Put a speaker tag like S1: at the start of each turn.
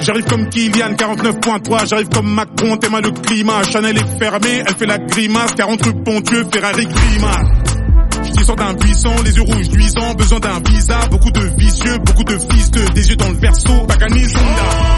S1: J'arrive comme Kylian, 49.3, j'arrive comme Macron, t'es mal le climat. Chanel est fermée, elle fait la grimace, car entre Pontieux, Ferrari grimace. Je sors d'un buisson, les yeux rouges luisants, besoin d'un visa, beaucoup de vicieux, beaucoup de fistes, des yeux dans le verso, Pagani Zonda.